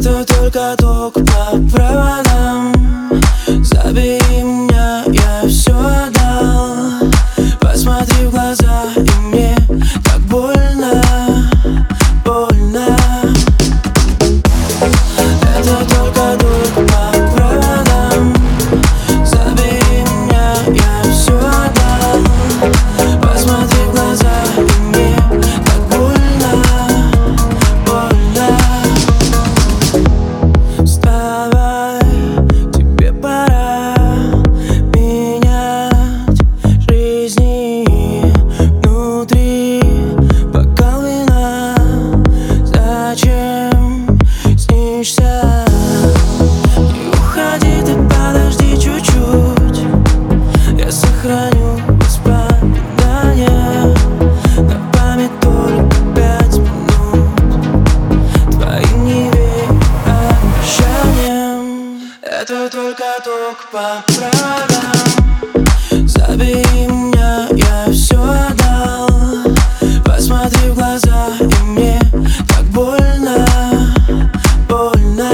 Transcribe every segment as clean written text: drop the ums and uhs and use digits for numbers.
Это только ток по проводам. Забери меня, я все отдал. Посмотри в глаза, и мне так больно, больно. Это только ток по проводам. Забери меня, я все отдал. Посмотри в глаза, и мне так больно, больно. Вставай, тебе пора менять жизни внутри. Бокал вина, зачем снишься? Не уходи, ты подожди чуть-чуть. Я сохраню воспоминания на память только 5 минут твоим невероятием. Это только ток по проводам. Забери меня, я все отдал. Посмотри в глаза, и мне так больно, больно.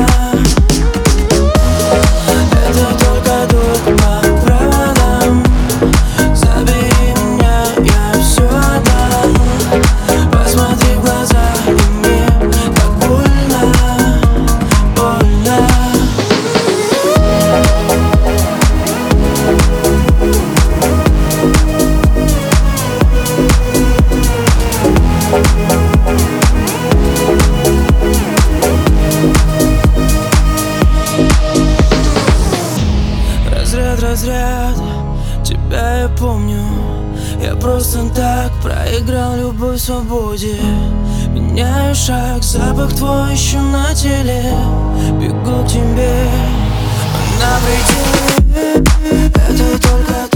Это только ток по проводам. Забери меня, я все отдал. Посмотри в глаза, и мне так больно, больно. Разряд, тебя я помню. Я просто так проиграл любовь в свободе. Меняю шаг, запах твой еще на теле. Бегу к тебе на пределе. Это только